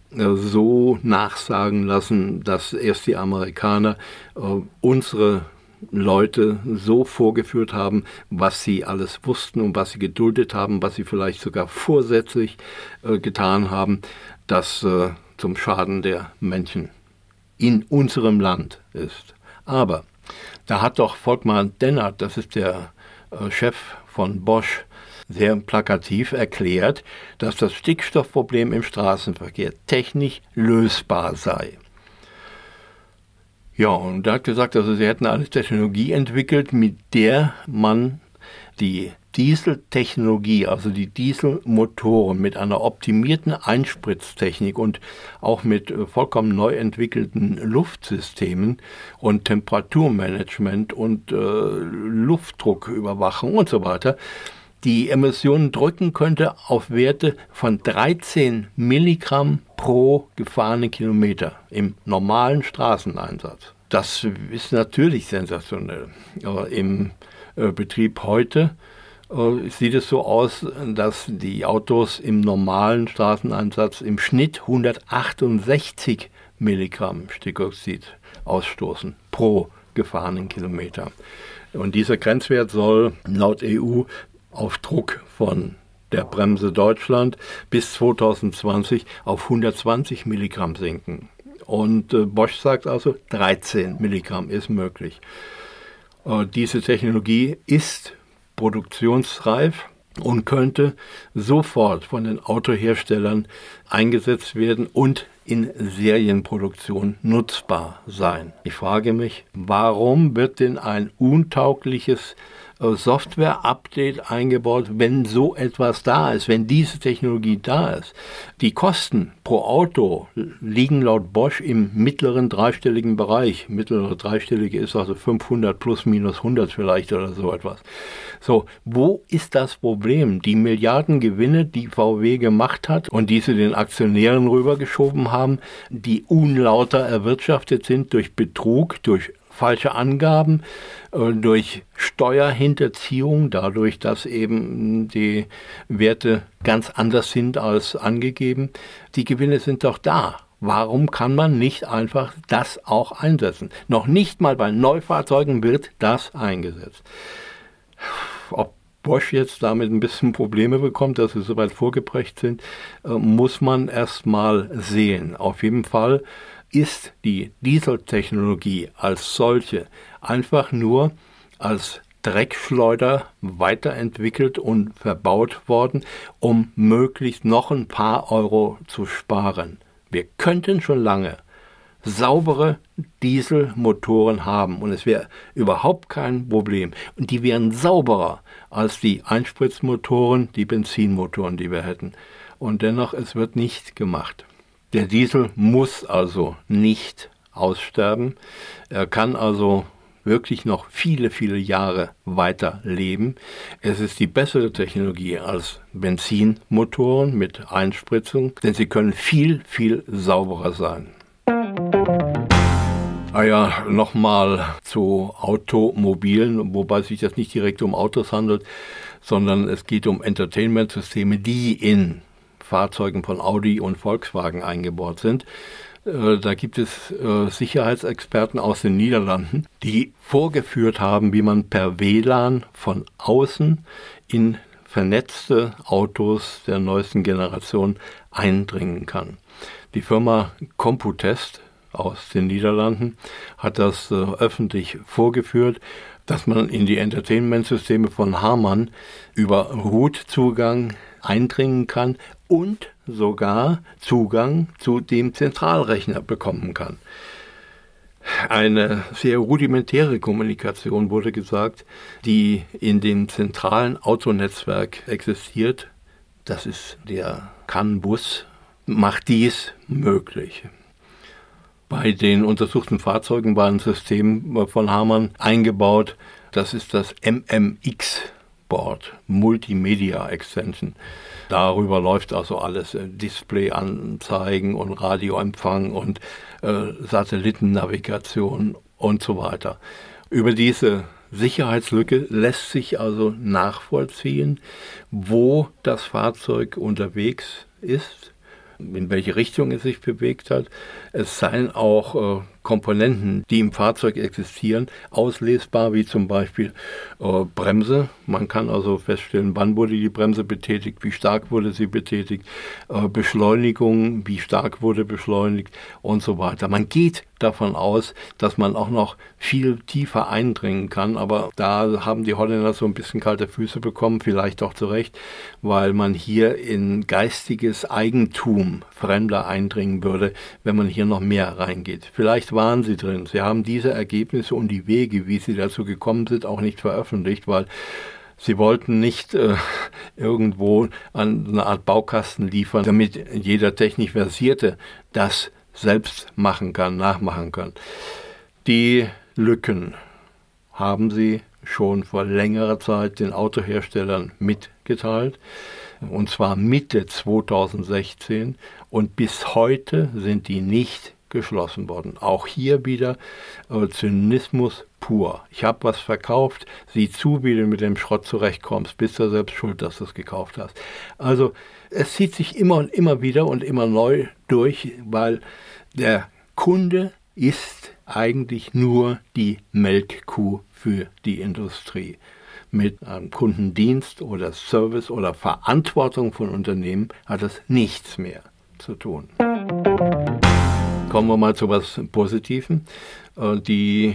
so nachsagen lassen, dass erst die Amerikaner äh, unsere Leute so vorgeführt haben, was sie alles wussten und was sie geduldet haben, was sie vielleicht sogar vorsätzlich äh, getan haben, das äh, zum Schaden der Menschen in unserem Land ist. Aber da hat doch Volkmar Dennert, das ist der äh, Chef von Bosch, sehr plakativ erklärt, dass das Stickstoffproblem im Straßenverkehr technisch lösbar sei. Ja, und er hat gesagt, also sie hätten eine Technologie entwickelt, mit der man die Dieseltechnologie, also die Dieselmotoren mit einer optimierten Einspritztechnik und auch mit vollkommen neu entwickelten Luftsystemen und Temperaturmanagement und äh, Luftdrucküberwachung und so weiter, die Emissionen drücken könnte auf Werte von dreizehn Milligramm pro gefahrenen Kilometer im normalen Straßeneinsatz. Das ist natürlich sensationell. Aber im äh, Betrieb heute äh, sieht es so aus, dass die Autos im normalen Straßeneinsatz im Schnitt hundertachtundsechzig Milligramm Stickoxid ausstoßen pro gefahrenen Kilometer. Und dieser Grenzwert soll laut E U auf Druck von der Bremse Deutschland bis zweitausendzwanzig auf hundertzwanzig Milligramm sinken. Und äh, Bosch sagt also, dreizehn Milligramm ist möglich. Äh, diese Technologie ist produktionsreif und könnte sofort von den Autoherstellern eingesetzt werden und in Serienproduktion nutzbar sein. Ich frage mich, warum wird denn ein untaugliches Software-Update eingebaut, wenn so etwas da ist, wenn diese Technologie da ist. Die Kosten pro Auto liegen laut Bosch im mittleren dreistelligen Bereich. Mittlere dreistellige ist also fünfhundert plus minus hundert vielleicht oder so etwas. So, wo ist das Problem? Die Milliardengewinne, die V W gemacht hat und die sie den Aktionären rübergeschoben haben, die unlauter erwirtschaftet sind durch Betrug, durch falsche Angaben, durch Steuerhinterziehung, dadurch, dass eben die Werte ganz anders sind als angegeben. Die Gewinne sind doch da. Warum kann man nicht einfach das auch einsetzen? Noch nicht mal bei Neufahrzeugen wird das eingesetzt. Ob Bosch jetzt damit ein bisschen Probleme bekommt, dass sie so weit vorgeprägt sind, muss man erst mal sehen. Auf jeden Fall ist die Dieseltechnologie als solche einfach nur als Dreckschleuder weiterentwickelt und verbaut worden, um möglichst noch ein paar Euro zu sparen. Wir könnten schon lange saubere Dieselmotoren haben und es wäre überhaupt kein Problem. Und die wären sauberer als die Einspritzmotoren, die Benzinmotoren, die wir hätten. Und dennoch, es wird nicht gemacht. Der Diesel muss also nicht aussterben. Er kann also wirklich noch viele, viele Jahre weiter leben. Es ist die bessere Technologie als Benzinmotoren mit Einspritzung, denn sie können viel, viel sauberer sein. Ah ja, nochmal zu Automobilen, wobei sich das nicht direkt um Autos handelt, sondern es geht um Entertainment-Systeme, die in Fahrzeugen von Audi und Volkswagen eingebaut sind. Da gibt es Sicherheitsexperten aus den Niederlanden, die vorgeführt haben, wie man per W L A N von außen in vernetzte Autos der neuesten Generation eindringen kann. Die Firma Computest aus den Niederlanden hat das öffentlich vorgeführt, dass man in die Entertainment-Systeme von Harman über Root-Zugang eindringen kann und sogar Zugang zu dem Zentralrechner bekommen kann. Eine sehr rudimentäre Kommunikation, wurde gesagt, die in dem zentralen Autonetzwerk existiert, das ist der CAN-Bus, macht dies möglich. Bei den untersuchten Fahrzeugen war ein System von Harman eingebaut, das ist das M M X-Board, Multimedia Extension. Darüber läuft also alles, Displayanzeigen und Radioempfang und äh, Satellitennavigation und so weiter. Über diese Sicherheitslücke lässt sich also nachvollziehen, wo das Fahrzeug unterwegs ist, in welche Richtung es sich bewegt hat. Es seien auch äh, Komponenten, die im Fahrzeug existieren, auslesbar, wie zum Beispiel äh, Bremse. Man kann also feststellen, wann wurde die Bremse betätigt, wie stark wurde sie betätigt, äh, Beschleunigung, wie stark wurde beschleunigt und so weiter. Man geht davon aus, dass man auch noch viel tiefer eindringen kann, aber da haben die Holländer so ein bisschen kalte Füße bekommen, vielleicht auch zu Recht, weil man hier in geistiges Eigentum Fremder eindringen würde, wenn man hier noch mehr reingeht. Vielleicht waren sie drin. Sie haben diese Ergebnisse und die Wege, wie sie dazu gekommen sind, auch nicht veröffentlicht, weil sie wollten nicht äh, irgendwo an eine Art Baukasten liefern, damit jeder technisch Versierte das selbst machen kann, nachmachen kann. Die Lücken haben sie schon vor längerer Zeit den Autoherstellern mitgeteilt, und zwar Mitte zweitausendsechzehn, und bis heute sind die nicht geschlossen worden. Auch hier wieder äh, Zynismus pur. Ich habe was verkauft, sieh zu, wie du mit dem Schrott zurechtkommst, bist du selbst schuld, dass du es gekauft hast. Also es zieht sich immer und immer wieder und immer neu durch, weil der Kunde ist eigentlich nur die Melkkuh für die Industrie. Mit einem Kundendienst oder Service oder Verantwortung von Unternehmen hat es nichts mehr zu tun. Kommen wir mal zu was Positivem. Die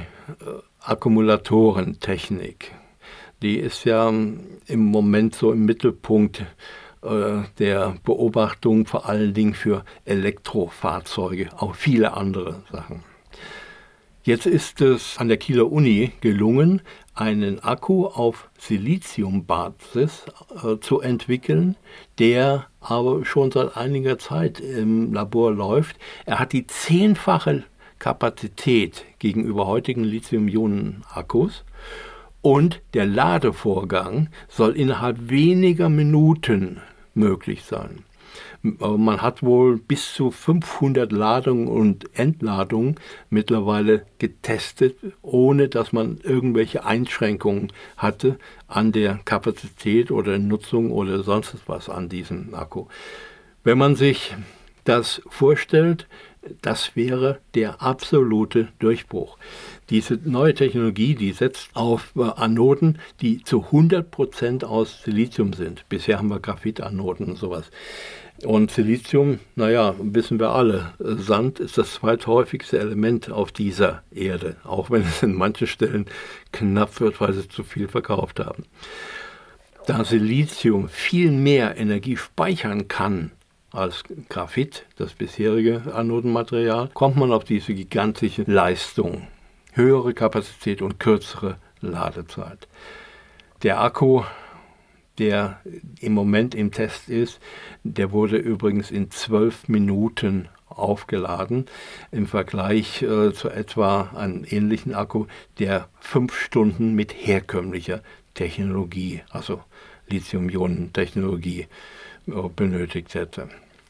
Akkumulatorentechnik, die ist ja im Moment so im Mittelpunkt der Beobachtung, vor allen Dingen für Elektrofahrzeuge, auch viele andere Sachen. Jetzt ist es an der Kieler Uni gelungen, einen Akku auf Siliziumbasis äh, zu entwickeln, der aber schon seit einiger Zeit im Labor läuft. Er hat die zehnfache Kapazität gegenüber heutigen Lithium-Ionen-Akkus und der Ladevorgang soll innerhalb weniger Minuten möglich sein. Man hat wohl bis zu fünfhundert Ladungen und Entladungen mittlerweile getestet, ohne dass man irgendwelche Einschränkungen hatte an der Kapazität oder Nutzung oder sonst was an diesem Akku. Wenn man sich das vorstellt, das wäre der absolute Durchbruch. Diese neue Technologie, die setzt auf Anoden, die zu hundert Prozent aus Silizium sind. Bisher haben wir Graphitanoden und sowas. Und Silizium, naja, wissen wir alle, Sand ist das zweithäufigste Element auf dieser Erde, auch wenn es in manchen Stellen knapp wird, weil sie zu viel verkauft haben. Da Silizium viel mehr Energie speichern kann als Graphit, das bisherige Anodenmaterial, kommt man auf diese gigantische Leistung, höhere Kapazität und kürzere Ladezeit. Der Akku, der im Moment im Test ist, der wurde übrigens in zwölf Minuten aufgeladen, im Vergleich äh, zu etwa einem ähnlichen Akku, der fünf Stunden mit herkömmlicher Technologie, also Lithium-Ionen-Technologie, äh, benötigt hätte.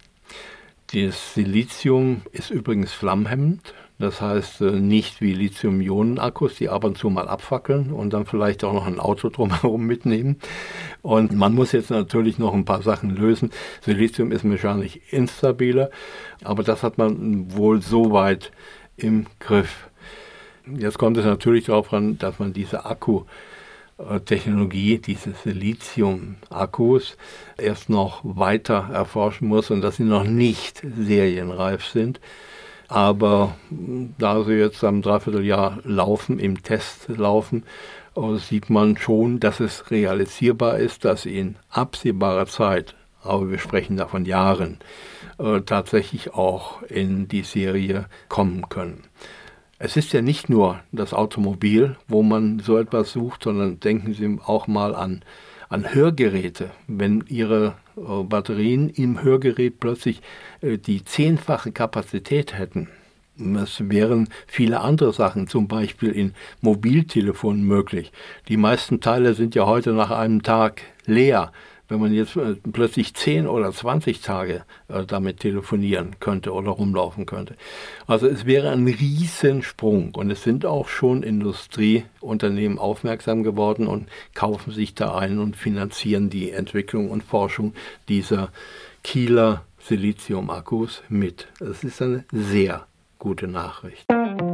Das Silizium ist übrigens flammhemmend. Das heißt, nicht wie Lithium-Ionen-Akkus, die ab und zu mal abfackeln und dann vielleicht auch noch ein Auto drumherum mitnehmen. Und man muss jetzt natürlich noch ein paar Sachen lösen. Silizium ist mechanisch instabiler, aber das hat man wohl so weit im Griff. Jetzt kommt es natürlich darauf an, dass man diese Akkutechnologie, diese Silizium-Akkus erst noch weiter erforschen muss und dass sie noch nicht serienreif sind. Aber da sie jetzt am Dreivierteljahr laufen, im Test laufen, sieht man schon, dass es realisierbar ist, dass sie in absehbarer Zeit, aber wir sprechen da von Jahren, tatsächlich auch in die Serie kommen können. Es ist ja nicht nur das Automobil, wo man so etwas sucht, sondern denken Sie auch mal an, an Hörgeräte. Wenn Ihre äh, Batterien im Hörgerät plötzlich äh, die zehnfache Kapazität hätten, es wären viele andere Sachen, zum Beispiel in Mobiltelefonen möglich. Die meisten Teile sind ja heute nach einem Tag leer. Wenn man jetzt äh, plötzlich zehn oder zwanzig Tage äh, damit telefonieren könnte oder rumlaufen könnte. Also es wäre ein Riesensprung und es sind auch schon Industrieunternehmen aufmerksam geworden und kaufen sich da ein und finanzieren die Entwicklung und Forschung dieser Kieler Silizium-Akkus mit. Das ist eine sehr gute Nachricht.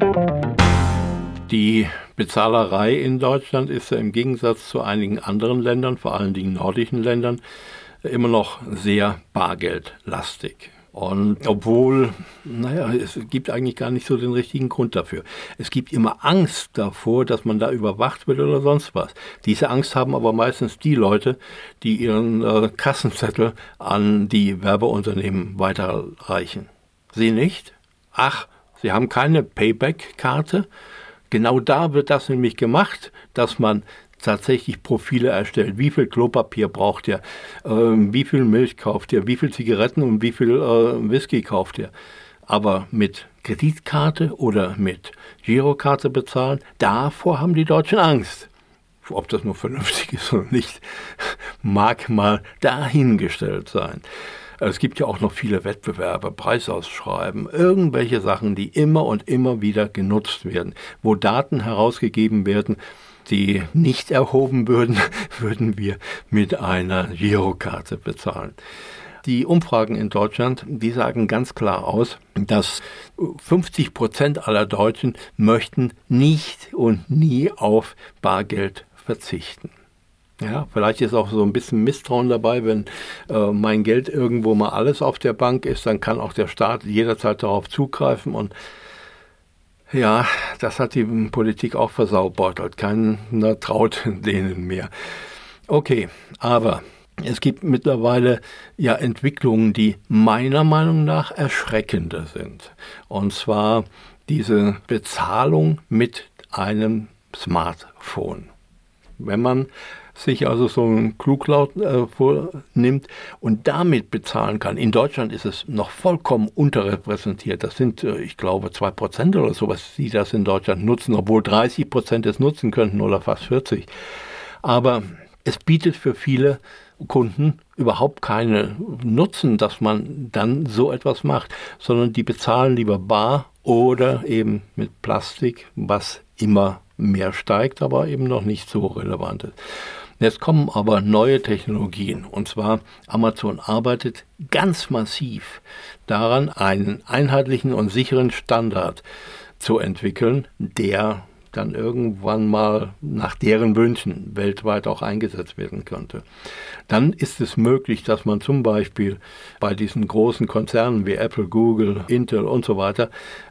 Die Bezahlerei in Deutschland ist ja im Gegensatz zu einigen anderen Ländern, vor allen Dingen nordischen Ländern, immer noch sehr bargeldlastig. Und obwohl, naja, es gibt eigentlich gar nicht so den richtigen Grund dafür. Es gibt immer Angst davor, dass man da überwacht wird oder sonst was. Diese Angst haben aber meistens die Leute, die ihren äh, Kassenzettel an die Werbeunternehmen weiterreichen. Sie nicht? Ach, Sie haben keine Payback-Karte? Genau da wird das nämlich gemacht, dass man tatsächlich Profile erstellt. Wie viel Klopapier braucht ihr? Äh, wie viel Milch kauft ihr? Wie viel Zigaretten und wie viel äh, Whisky kauft ihr? Aber mit Kreditkarte oder mit Girokarte bezahlen, davor haben die Deutschen Angst. Ob das nur vernünftig ist oder nicht, mag mal dahingestellt sein. Es gibt ja auch noch viele Wettbewerbe, Preisausschreiben, irgendwelche Sachen, die immer und immer wieder genutzt werden, wo Daten herausgegeben werden, die nicht erhoben würden, würden wir mit einer Girokarte bezahlen. Die Umfragen in Deutschland, die sagen ganz klar aus, dass fünfzig Prozent aller Deutschen möchten nicht und nie auf Bargeld verzichten. Ja, vielleicht ist auch so ein bisschen Misstrauen dabei, wenn äh, mein Geld irgendwo mal alles auf der Bank ist, dann kann auch der Staat jederzeit darauf zugreifen und ja, das hat die Politik auch versaubeutelt. Keiner traut denen mehr. Okay, aber es gibt mittlerweile ja Entwicklungen, die meiner Meinung nach erschreckender sind. Und zwar diese Bezahlung mit einem Smartphone. Wenn man sich also so ein Kluglaut äh, vornimmt und damit bezahlen kann. In Deutschland ist es noch vollkommen unterrepräsentiert. Das sind, äh, ich glaube, zwei Prozent oder sowas, die das in Deutschland nutzen, obwohl dreißig Prozent es nutzen könnten oder fast vierzig. Aber es bietet für viele Kunden überhaupt keinen Nutzen, dass man dann so etwas macht, sondern die bezahlen lieber bar oder eben mit Plastik, was immer mehr steigt, aber eben noch nicht so relevant ist. Jetzt kommen aber neue Technologien, und zwar Amazon arbeitet ganz massiv daran, einen einheitlichen und sicheren Standard zu entwickeln, der dann irgendwann mal nach deren Wünschen weltweit auch eingesetzt werden könnte. Dann ist es möglich, dass man zum Beispiel bei diesen großen Konzernen wie Apple, Google, Intel und so weiter,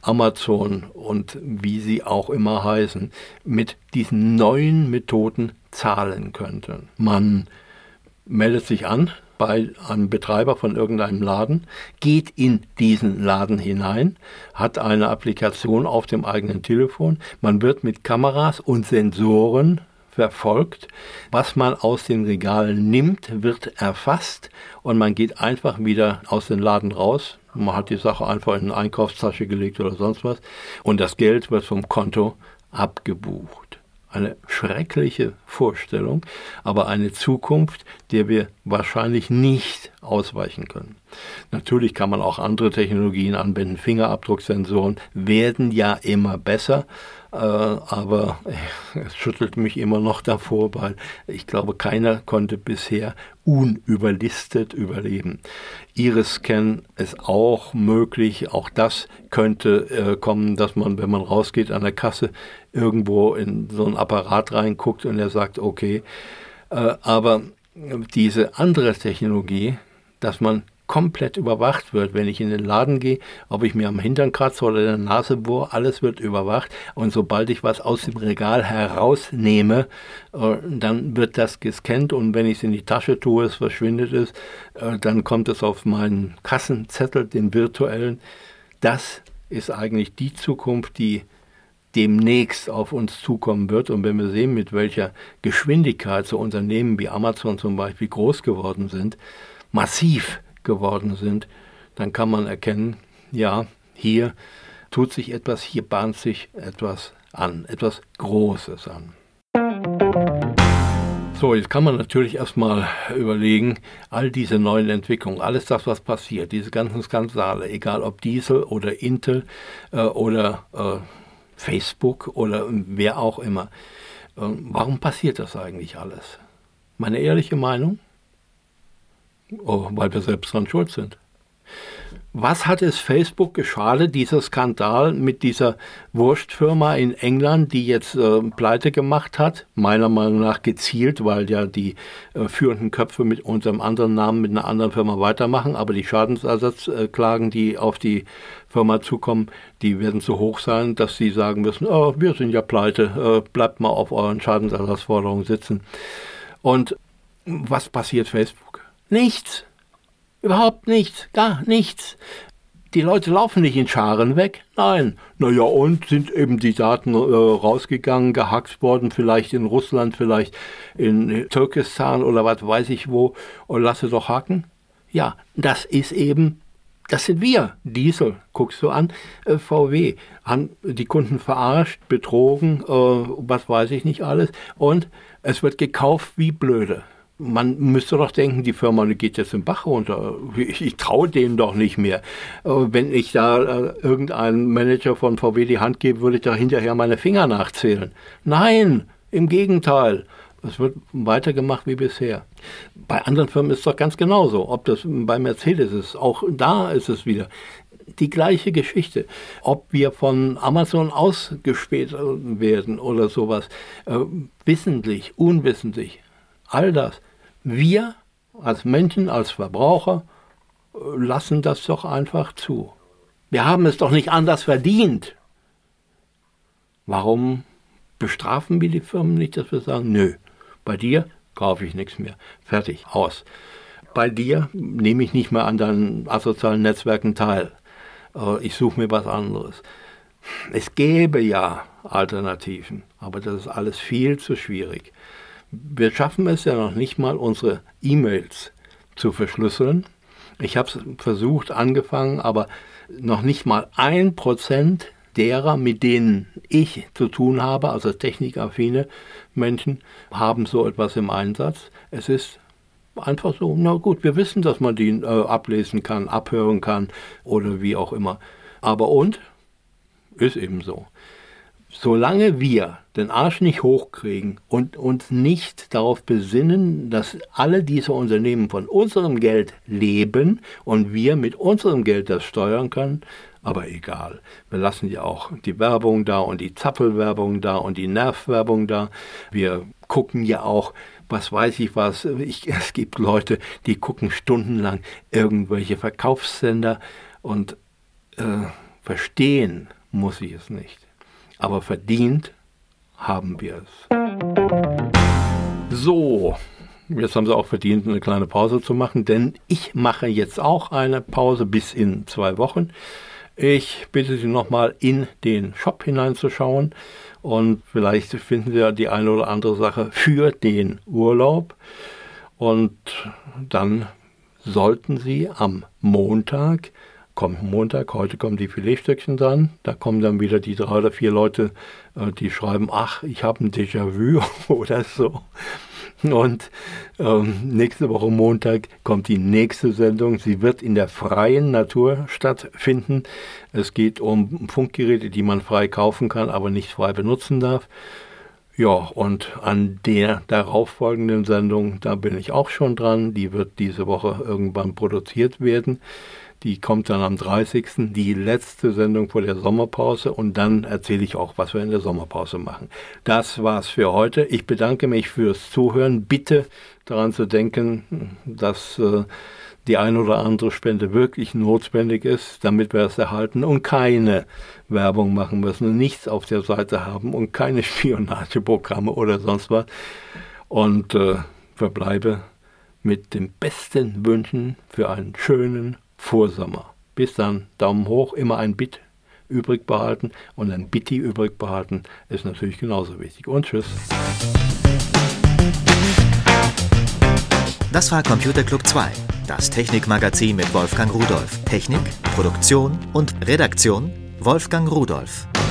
Amazon und wie sie auch immer heißen, mit diesen neuen Methoden zahlen könnte. Man meldet sich an bei einem Betreiber von irgendeinem Laden, geht in diesen Laden hinein, hat eine Applikation auf dem eigenen Telefon, man wird mit Kameras und Sensoren verfolgt, was man aus den Regalen nimmt, wird erfasst und man geht einfach wieder aus dem Laden raus. Man hat die Sache einfach in eine Einkaufstasche gelegt oder sonst was und das Geld wird vom Konto abgebucht. Eine schreckliche Vorstellung, aber eine Zukunft, der wir wahrscheinlich nicht ausweichen können. Natürlich kann man auch andere Technologien anwenden. Fingerabdrucksensoren werden ja immer besser, äh, aber es schüttelt mich immer noch davor, weil ich glaube, keiner konnte bisher unüberlistet überleben. Iris-Scan ist auch möglich. Auch das könnte äh, kommen, dass man, wenn man rausgeht an der Kasse, irgendwo in so einen Apparat reinguckt und er sagt, okay. Äh, aber diese andere Technologie, dass man komplett überwacht wird, wenn ich in den Laden gehe, ob ich mir am Hintern kratze oder in der Nase bohre, alles wird überwacht und sobald ich was aus dem Regal herausnehme, äh, dann wird das gescannt und wenn ich es in die Tasche tue, es verschwindet es, äh, dann kommt es auf meinen Kassenzettel, den virtuellen. Das ist eigentlich die Zukunft, die demnächst auf uns zukommen wird. Und wenn wir sehen, mit welcher Geschwindigkeit so Unternehmen wie Amazon zum Beispiel groß geworden sind, massiv geworden sind, dann kann man erkennen, ja, hier tut sich etwas, hier bahnt sich etwas an, etwas Großes an. So, jetzt kann man natürlich erstmal überlegen, all diese neuen Entwicklungen, alles das, was passiert, diese ganzen Skandale, egal ob Diesel oder Intel äh, oder äh, Facebook oder wer auch immer. Äh, warum passiert das eigentlich alles? Meine ehrliche Meinung? Oh, weil wir selbst dran schuld sind. Was hat es Facebook geschadet, dieser Skandal mit dieser Wurstfirma in England, die jetzt äh, pleite gemacht hat? Meiner Meinung nach gezielt, weil ja die äh, führenden Köpfe mit unserem anderen Namen mit einer anderen Firma weitermachen, aber die Schadensersatzklagen, äh, die auf die Firma zukommen, die werden so hoch sein, dass sie sagen müssen, oh, wir sind ja pleite, äh, bleibt mal auf euren Schadensersatzforderungen sitzen. Und was passiert Facebook? Nichts. Überhaupt nichts. Gar nichts. Die Leute laufen nicht in Scharen weg. Nein. Naja, und sind eben die Daten äh, rausgegangen, gehackt worden, vielleicht in Russland, vielleicht in Türkistan oder was weiß ich wo. Und lasse doch hacken. Ja, das ist eben, das sind wir. Diesel, guckst du an, äh, V W. Haben die Kunden verarscht, betrogen, äh, was weiß ich nicht alles. Und es wird gekauft wie blöde. Man müsste doch denken, die Firma geht jetzt im Bach runter. Ich, ich traue denen doch nicht mehr. Wenn ich da äh, irgendeinem Manager von V W die Hand gebe, würde ich da hinterher meine Finger nachzählen. Nein, im Gegenteil. Es wird weitergemacht wie bisher. Bei anderen Firmen ist es doch ganz genauso. Ob das bei Mercedes ist, auch da ist es wieder die gleiche Geschichte. Ob wir von Amazon ausgespäht werden oder sowas, äh, wissentlich, unwissentlich, all das. Wir als Menschen, als Verbraucher lassen das doch einfach zu. Wir haben es doch nicht anders verdient. Warum bestrafen wir die Firmen nicht, dass wir sagen, nö, bei dir kaufe ich nichts mehr. Fertig, aus. Bei dir nehme ich nicht mehr an deinen asozialen Netzwerken teil. Ich suche mir was anderes. Es gäbe ja Alternativen, aber das ist alles viel zu schwierig. Wir schaffen es ja noch nicht mal, unsere E-Mails zu verschlüsseln. Ich habe es versucht, angefangen, aber noch nicht mal ein Prozent derer, mit denen ich zu tun habe, also technikaffine Menschen, haben so etwas im Einsatz. Es ist einfach so, na gut, wir wissen, dass man die äh, ablesen kann, abhören kann oder wie auch immer. Aber und? Ist eben so. Solange wir den Arsch nicht hochkriegen und uns nicht darauf besinnen, dass alle diese Unternehmen von unserem Geld leben und wir mit unserem Geld das steuern können, aber egal. Wir lassen ja auch die Werbung da und die Zappelwerbung da und die Nervwerbung da. Wir gucken ja auch, was weiß ich was, ich, es gibt Leute, die gucken stundenlang irgendwelche Verkaufssender und äh, verstehen muss ich es nicht. Aber verdient haben wir es. So, jetzt haben sie auch verdient, eine kleine Pause zu machen, denn ich mache jetzt auch eine Pause bis in zwei Wochen. Ich bitte Sie nochmal in den Shop hineinzuschauen und vielleicht finden Sie ja die eine oder andere Sache für den Urlaub. Und dann sollten Sie am Montag, kommt Montag, heute kommen die Filetstückchen dran, da kommen dann wieder die drei oder vier Leute, die schreiben, ach, ich habe ein Déjà-vu oder so. Und ähm, nächste Woche Montag kommt die nächste Sendung. Sie wird in der freien Natur stattfinden. Es geht um Funkgeräte, die man frei kaufen kann, aber nicht frei benutzen darf. Ja, und an der darauffolgenden Sendung, da bin ich auch schon dran. Die wird diese Woche irgendwann produziert werden. Die kommt dann am dreißigsten Die letzte Sendung vor der Sommerpause und dann erzähle ich auch, was wir in der Sommerpause machen. Das war's für heute. Ich bedanke mich fürs Zuhören. Bitte daran zu denken, dass äh, die ein oder andere Spende wirklich notwendig ist, damit wir es erhalten und keine Werbung machen müssen und nichts auf der Seite haben und keine Spionageprogramme oder sonst was. Und äh, verbleibe mit den besten Wünschen für einen schönen Vorsommer. Bis dann, Daumen hoch, immer ein Bit übrig behalten und ein Bitti übrig behalten ist natürlich genauso wichtig. Und tschüss. Das war Computer Club zwei, das Technikmagazin mit Wolfgang Rudolph. Technik, Produktion und Redaktion Wolfgang Rudolph.